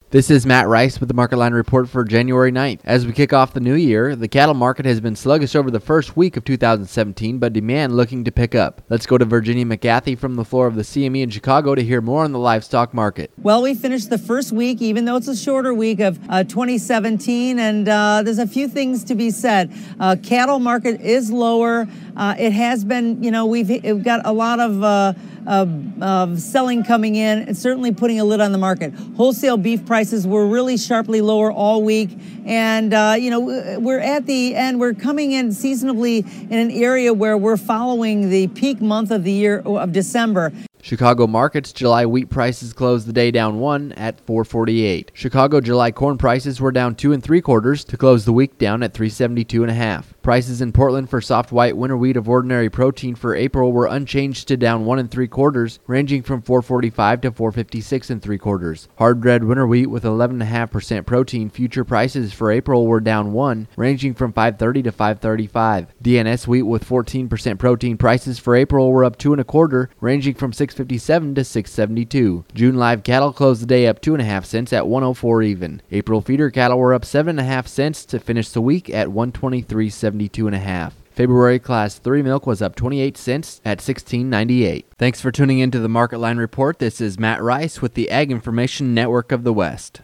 This is Matt Rice with the Market Line Report for January 9th. As we kick off the new year, the cattle market has been sluggish over the first week of 2017, but demand looking to pick up. Let's go to Virginia McGathy from the floor of the CME in Chicago to hear more on the livestock market. Well, we finished the first week, even though it's a shorter week of 2017, and there's a few things to be said. Cattle market is lower. It has been, we've got a lot of selling coming in and certainly putting a lid on the market. Wholesale beef prices were really sharply lower all week. And, we're at the end. We're coming in seasonably in an area where we're following the peak month of the year of December. Chicago markets July wheat prices closed the day down 1 at $4.48. Chicago July corn prices were down 2 3/4 to close the week down at $3.72 1/2. Prices in Portland for soft white winter wheat of ordinary protein for April were unchanged to down 1 3/4, ranging from $4.45 to $4.56 3/4. Hard red winter wheat with 11.5% protein future prices for April were down 1, ranging from $5.30 to $5.35. DNS wheat with 14% protein prices for April were up 2 1/4, ranging from $6.57 to $6.72. June live cattle closed the day up 2.5 cents at $1.04 even. April feeder cattle were up 7.5 cents to finish the week at $123.72 1/2. February Class 3 milk was up 28 cents at $16.98. Thanks for tuning in to the Market Line Report. This is Matt Rice with the Ag Information Network of the West.